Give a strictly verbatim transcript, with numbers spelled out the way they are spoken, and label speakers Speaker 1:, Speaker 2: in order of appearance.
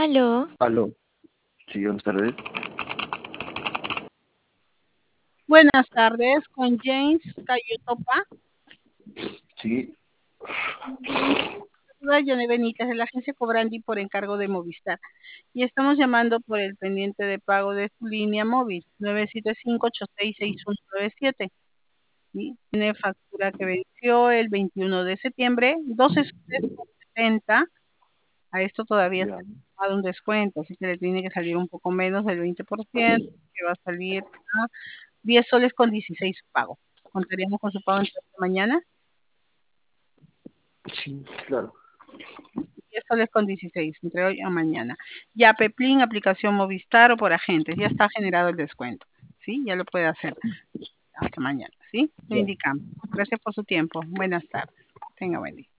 Speaker 1: Aló,
Speaker 2: Aló, sí, buenas tardes.
Speaker 3: Buenas tardes, con James Cayotopa.
Speaker 2: Sí,
Speaker 3: Soy Yone Benítez de la agencia Cobrandi por encargo de Movistar. Y estamos llamando por el pendiente de pago de su línea móvil, nueve siete cinco, ocho seis seis uno nueve siete. ¿Sí? Tiene factura que venció el veintiuno de septiembre, doce setenta. A esto todavía se
Speaker 2: ya,
Speaker 3: ha dado un descuento, así que le tiene que salir un poco menos del veinte por ciento, que va a salir a diez soles con dieciséis su pago. ¿Contaríamos con su pago entre esta mañana?
Speaker 2: sí, claro.
Speaker 3: diez soles con dieciséis, entre hoy a mañana. Ya Peplin, aplicación Movistar o por agentes, ya está generado el descuento, ¿sí? Ya lo puede hacer hasta mañana, ¿sí? Le
Speaker 2: Ya.
Speaker 3: indicamos. Gracias por su tiempo. Buenas tardes. Tenga buen día.